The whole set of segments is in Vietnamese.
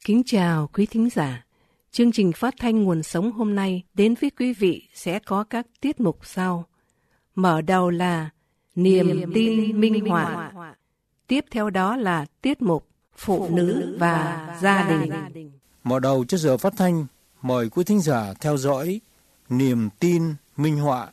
Kính chào quý thính giả. Chương trình phát thanh Nguồn Sống hôm nay đến với quý vị sẽ có các tiết mục sau. Mở đầu là Niềm tin minh họa. Tiếp theo đó là tiết mục Phụ nữ và gia đình. Mở đầu cho giờ phát thanh, mời quý thính giả theo dõi Niềm tin minh họa.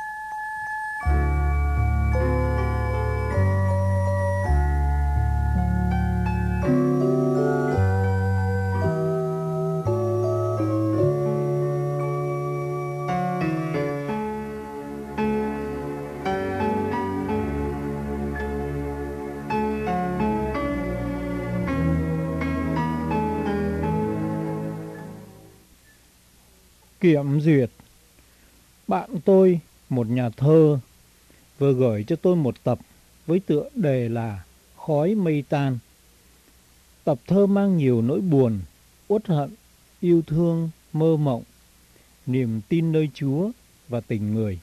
Kiểm duyệt. Bạn tôi, một nhà thơ, vừa gửi cho tôi một tập với tựa đề là Khói mây tan. Tập thơ mang nhiều nỗi buồn, uất hận, yêu thương, mơ mộng, niềm tin nơi Chúa và tình người.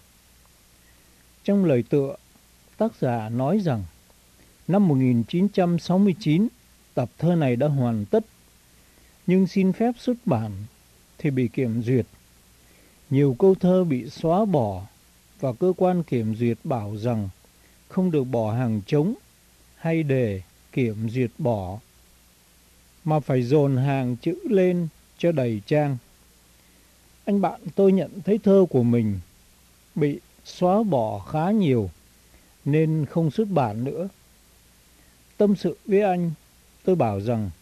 Trong lời tựa, tác giả nói rằng năm 1969 tập thơ này đã hoàn tất, nhưng xin phép xuất bản thì bị kiểm duyệt. Nhiều câu thơ bị xóa bỏ và cơ quan kiểm duyệt bảo rằng không được bỏ hàng trống hay để kiểm duyệt bỏ, mà phải dồn hàng chữ lên cho đầy trang. Anh bạn tôi nhận thấy thơ của mình bị xóa bỏ khá nhiều nên không xuất bản nữa. Tâm sự với anh, tôi bảo rằng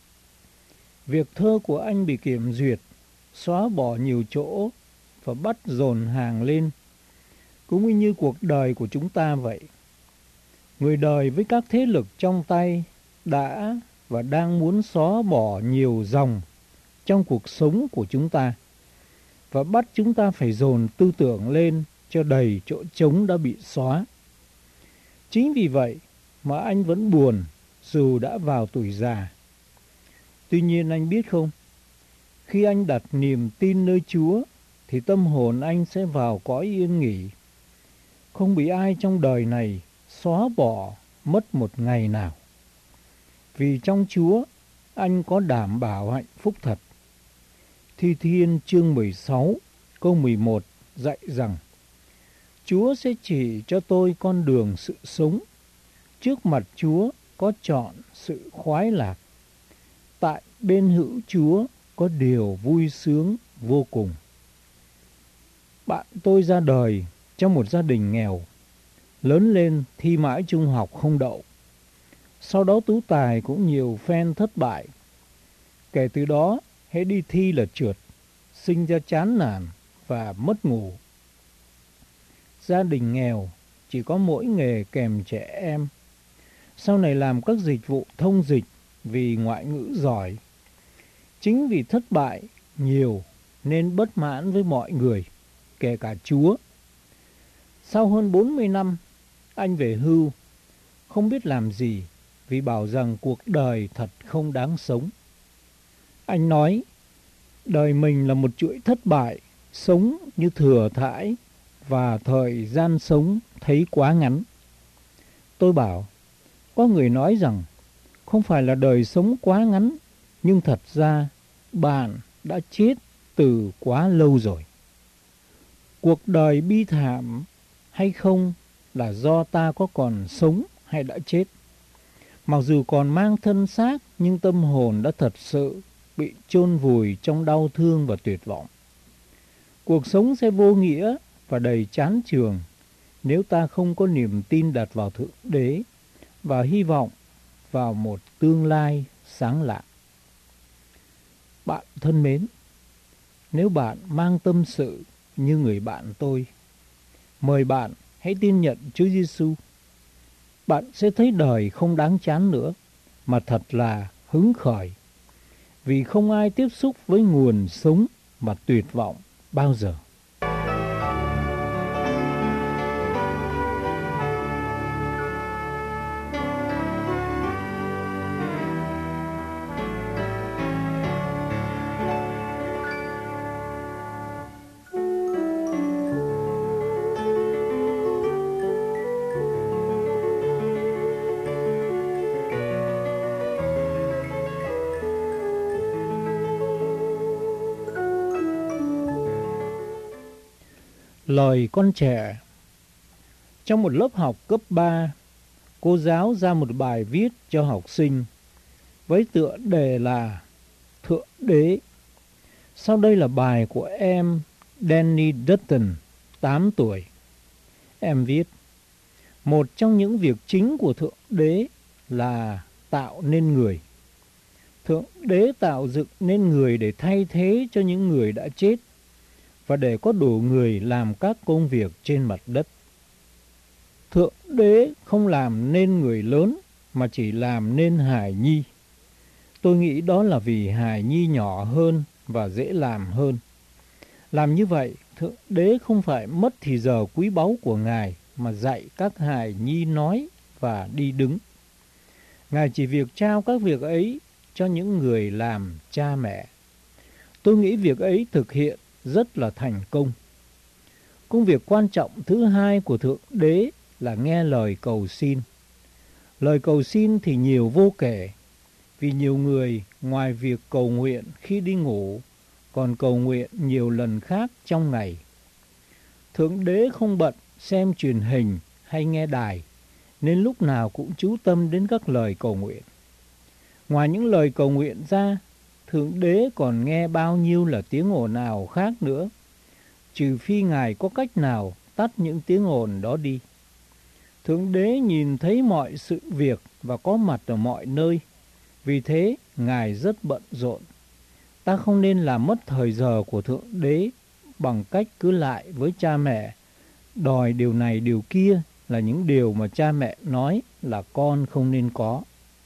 việc thơ của anh bị kiểm duyệt, xóa bỏ nhiều chỗ và bắt dồn hàng lên cũng như cuộc đời của chúng ta vậy. Người đời với các thế lực trong tay đã và đang muốn xóa bỏ nhiều dòng trong cuộc sống của chúng ta và bắt chúng ta phải dồn tư tưởng lên cho đầy chỗ trống đã bị xóa. Chính vì vậy mà anh vẫn buồn dù đã vào tuổi già. Tuy nhiên anh biết không, khi anh đặt niềm tin nơi Chúa thì tâm hồn anh sẽ vào cõi yên nghỉ, không bị ai trong đời này xóa bỏ mất một ngày nào. Vì trong Chúa anh có đảm bảo hạnh phúc thật. Thi Thiên chương 16 câu 11 dạy rằng Chúa sẽ chỉ cho tôi con đường sự sống. Trước mặt Chúa có trọn sự khoái lạc. Tại bên hữu Chúa có điều vui sướng vô cùng. Bạn tôi ra đời trong một gia đình nghèo, lớn lên thi mãi trung học không đậu. Sau đó tú tài cũng nhiều phen thất bại. Kể từ đó, hễ đi thi là trượt, sinh ra chán nản và mất ngủ. Gia đình nghèo chỉ có mỗi nghề kèm trẻ em. Sau này làm các dịch vụ thông dịch vì ngoại ngữ giỏi. Chính vì thất bại nhiều nên bất mãn với mọi người, kể cả Chúa. Sau hơn 40 năm, anh về hưu, không biết làm gì vì bảo rằng cuộc đời thật không đáng sống. Anh nói, đời mình là một chuỗi thất bại, sống như thừa thãi và thời gian sống thấy quá ngắn. Tôi bảo, có người nói rằng không phải là đời sống quá ngắn, nhưng thật ra bạn đã chết từ quá lâu rồi. Cuộc đời bi thảm hay không là do ta có còn sống hay đã chết. Mặc dù còn mang thân xác nhưng tâm hồn đã thật sự bị chôn vùi trong đau thương và tuyệt vọng. Cuộc sống sẽ vô nghĩa và đầy chán chường nếu ta không có niềm tin đặt vào Thượng Đế và hy vọng vào một tương lai sáng lạng. Bạn thân mến, nếu bạn mang tâm sự như người bạn tôi, mời bạn hãy tin nhận Chúa Giêsu. Bạn sẽ thấy đời không đáng chán nữa, mà thật là hứng khởi, vì không ai tiếp xúc với nguồn sống mà tuyệt vọng bao giờ. Lời con trẻ. Trong một lớp học cấp 3, cô giáo ra một bài viết cho học sinh với tựa đề là Thượng Đế. Sau đây là bài của em Danny Dutton, 8 tuổi. Em viết: một trong những việc chính của Thượng Đế là tạo nên người. Thượng Đế tạo dựng nên người để thay thế cho những người đã chết và để có đủ người làm các công việc trên mặt đất. Thượng Đế không làm nên người lớn mà chỉ làm nên hài nhi. Tôi nghĩ đó là vì hài nhi nhỏ hơn và dễ làm hơn. Làm như vậy, Thượng Đế không phải mất thì giờ quý báu của Ngài mà dạy các hài nhi nói và đi đứng. Ngài chỉ việc trao các việc ấy cho những người làm cha mẹ. Tôi nghĩ việc ấy thực hiện rất là thành công. Công việc quan trọng thứ hai của Thượng Đế là nghe lời cầu xin. Lời cầu xin thì nhiều vô kể, vì nhiều người ngoài việc cầu nguyện khi đi ngủ còn cầu nguyện nhiều lần khác trong ngày. Thượng Đế không bận xem truyền hình hay nghe đài, nên lúc nào cũng chú tâm đến các lời cầu nguyện. Ngoài những lời cầu nguyện ra, Thượng Đế còn nghe bao nhiêu là tiếng ồn ào khác nữa, trừ phi Ngài có cách nào tắt những tiếng ồn đó đi. Thượng Đế nhìn thấy mọi sự việc và có mặt ở mọi nơi, vì thế Ngài rất bận rộn. Ta không nên làm mất thời giờ của Thượng Đế bằng cách cứ lại với cha mẹ, đòi điều này điều kia là những điều mà cha mẹ nói là con không nên có.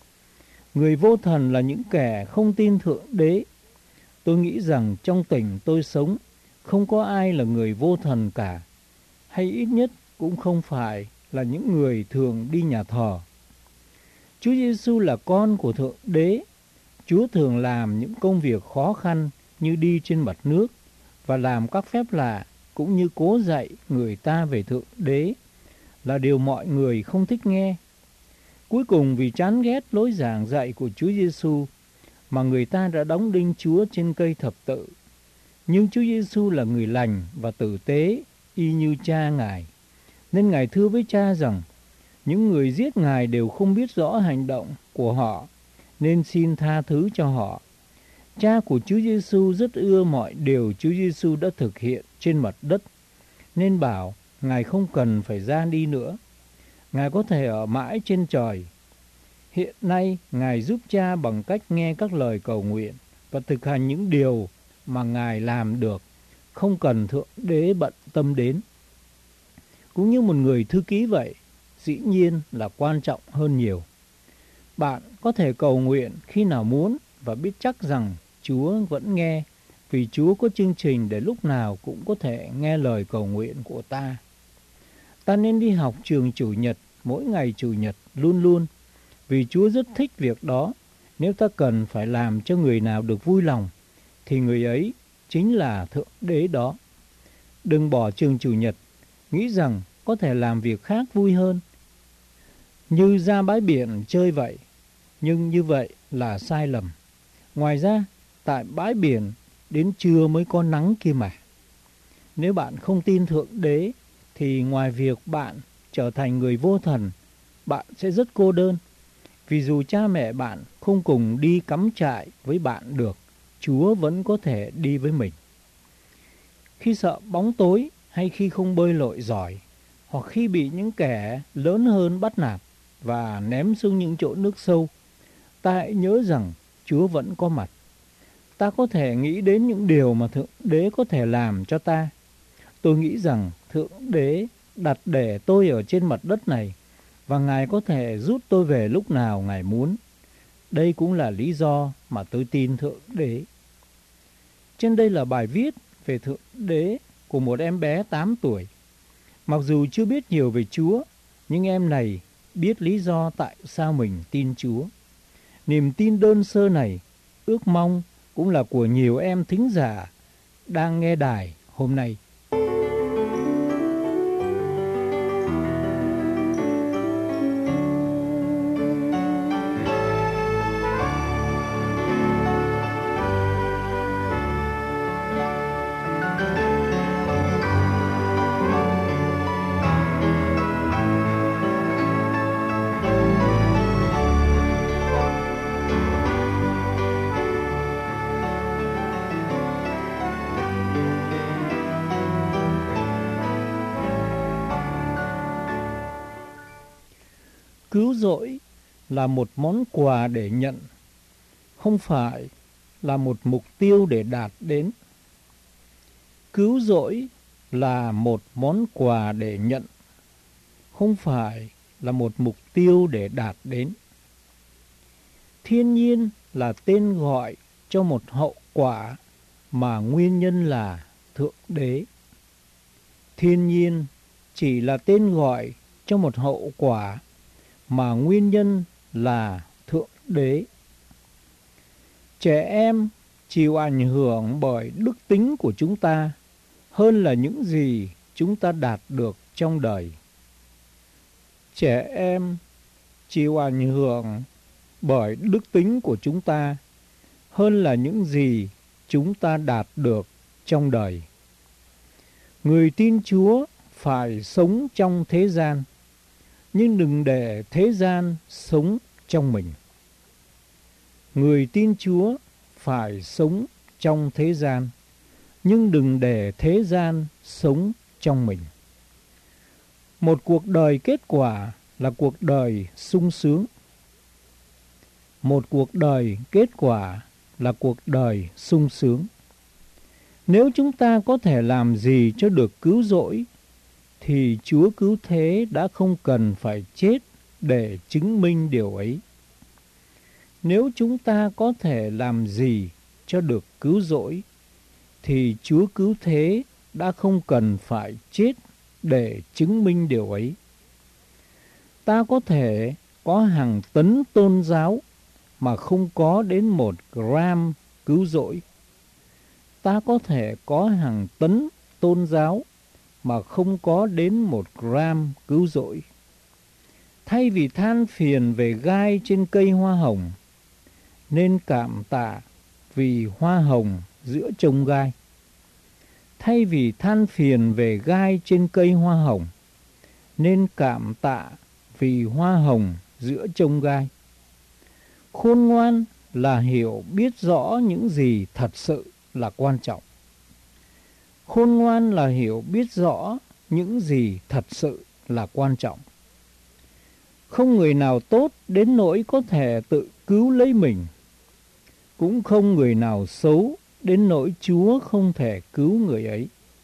Người vô thần là những kẻ không tin Thượng Đế. Tôi nghĩ rằng trong tỉnh tôi sống, không có ai là người vô thần cả, hay ít nhất cũng không phải là những người thường đi nhà thờ. Chúa Giêsu là con của Thượng Đế. Chúa thường làm những công việc khó khăn như đi trên mặt nước và làm các phép lạ, cũng như cố dạy người ta về Thượng Đế, là điều mọi người không thích nghe. Cuối cùng vì chán ghét lối giảng dạy của Chúa Giêsu mà người ta đã đóng đinh Chúa trên cây thập tự. Nhưng Chúa Giêsu là người lành và tử tế, y như cha Ngài. Nên Ngài thưa với cha rằng những người giết Ngài đều không biết rõ hành động của họ, nên xin tha thứ cho họ. Cha của Chúa Giêsu rất ưa mọi điều Chúa Giêsu đã thực hiện trên mặt đất, nên bảo Ngài không cần phải ra đi nữa. Ngài có thể ở mãi trên trời. Hiện nay Ngài giúp cha bằng cách nghe các lời cầu nguyện và thực hành những điều mà Ngài làm được, không cần Thượng Đế bận tâm đến. Cũng như một người thư ký vậy, dĩ nhiên là quan trọng hơn nhiều. Bạn có thể cầu nguyện khi nào muốn và biết chắc rằng Chúa vẫn nghe, vì Chúa có chương trình để lúc nào cũng có thể nghe lời cầu nguyện của ta. Ta nên đi học trường Chủ nhật mỗi ngày Chủ nhật luôn luôn, vì Chúa rất thích việc đó. Nếu ta cần phải làm cho người nào được vui lòng, thì người ấy chính là Thượng Đế đó. Đừng bỏ trường Chủ nhật, nghĩ rằng có thể làm việc khác vui hơn, như ra bãi biển chơi vậy. Nhưng như vậy là sai lầm. Ngoài ra, tại bãi biển đến trưa mới có nắng kia mà. Nếu bạn không tin Thượng Đế, thì ngoài việc bạn trở thành người vô thần, bạn sẽ rất cô đơn. Vì dù cha mẹ bạn không cùng đi cắm trại với bạn được, Chúa vẫn có thể đi với mình. Khi sợ bóng tối hay khi không bơi lội giỏi, hoặc khi bị những kẻ lớn hơn bắt nạt và ném xuống những chỗ nước sâu, ta hãy nhớ rằng Chúa vẫn có mặt. Ta có thể nghĩ đến những điều mà Thượng Đế có thể làm cho ta. Tôi nghĩ rằng Thượng Đế đặt để tôi ở trên mặt đất này, và Ngài có thể rút tôi về lúc nào Ngài muốn. Đây cũng là lý do mà tôi tin Thượng Đế. Trên đây là bài viết về Thượng Đế của một em bé 8 tuổi. Mặc dù chưa biết nhiều về Chúa, nhưng em này biết lý do tại sao mình tin Chúa. Niềm tin đơn sơ này, ước mong cũng là của nhiều em thính giả đang nghe đài hôm nay. cứu rỗi là một món quà để nhận, không phải là một mục tiêu để đạt đến. Cứu rỗi là một món quà để nhận, không phải là một mục tiêu để đạt đến. Thiên nhiên là tên gọi cho một hậu quả mà nguyên nhân là Thượng Đế. Thiên nhiên chỉ là tên gọi cho một hậu quả mà nguyên nhân là Thượng Đế. Trẻ em chịu ảnh hưởng bởi đức tính của chúng ta hơn là những gì chúng ta đạt được trong đời. Trẻ em chịu ảnh hưởng bởi đức tính của chúng ta hơn là những gì chúng ta đạt được trong đời. Người tin Chúa phải sống trong thế gian, nhưng đừng để thế gian sống trong mình. Người tin Chúa phải sống trong thế gian, nhưng đừng để thế gian sống trong mình. Một cuộc đời kết quả là cuộc đời sung sướng. Một cuộc đời kết quả là cuộc đời sung sướng. Nếu chúng ta có thể làm gì cho được cứu rỗi, thì Chúa cứu thế đã không cần phải chết để chứng minh điều ấy. Nếu chúng ta có thể làm gì cho được cứu rỗi, thì Chúa cứu thế đã không cần phải chết để chứng minh điều ấy. Ta có thể có hàng tấn tôn giáo mà không có đến 1 gram cứu rỗi. Ta có thể có hàng tấn tôn giáo mà không có đến 1 gram cứu rỗi. Thay vì than phiền về gai trên cây hoa hồng, nên cảm tạ vì hoa hồng giữa chông gai. Thay vì than phiền về gai trên cây hoa hồng, nên cảm tạ vì hoa hồng giữa chông gai. Khôn ngoan là hiểu biết rõ những gì thật sự là quan trọng. Khôn ngoan là hiểu biết rõ những gì thật sự là quan trọng. Không người nào tốt đến nỗi có thể tự cứu lấy mình. Cũng không người nào xấu đến nỗi Chúa không thể cứu người ấy.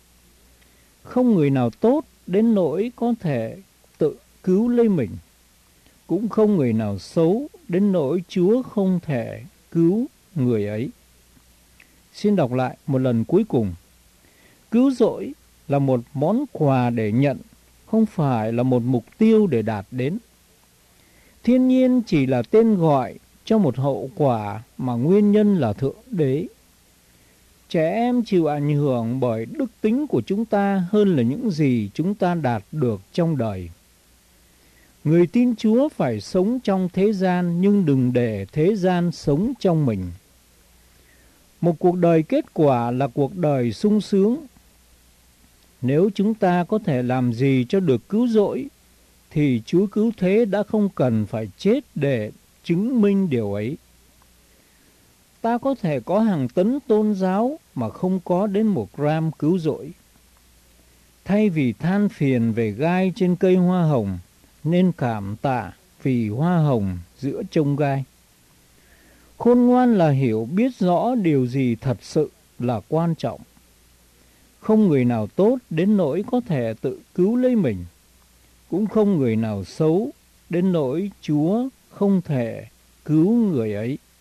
Không người nào tốt đến nỗi có thể tự cứu lấy mình. Cũng không người nào xấu đến nỗi Chúa không thể cứu người ấy. Xin đọc lại một lần cuối cùng. Cứu rỗi là một món quà để nhận, không phải là một mục tiêu để đạt đến. Thiên nhiên chỉ là tên gọi cho một hậu quả mà nguyên nhân là Thượng Đế. Trẻ em chịu ảnh hưởng bởi đức tính của chúng ta hơn là những gì chúng ta đạt được trong đời. Người tin Chúa phải sống trong thế gian, nhưng đừng để thế gian sống trong mình. Một cuộc đời kết quả là cuộc đời sung sướng. Nếu chúng ta có thể làm gì cho được cứu rỗi, thì Chúa cứu thế đã không cần phải chết để chứng minh điều ấy. Ta có thể có hàng tấn tôn giáo mà không có đến 1 gram cứu rỗi. Thay vì than phiền về gai trên cây hoa hồng, nên cảm tạ vì hoa hồng giữa chông gai. Khôn ngoan là hiểu biết rõ điều gì thật sự là quan trọng. Không người nào tốt đến nỗi có thể tự cứu lấy mình. Cũng không người nào xấu đến nỗi Chúa không thể cứu người ấy.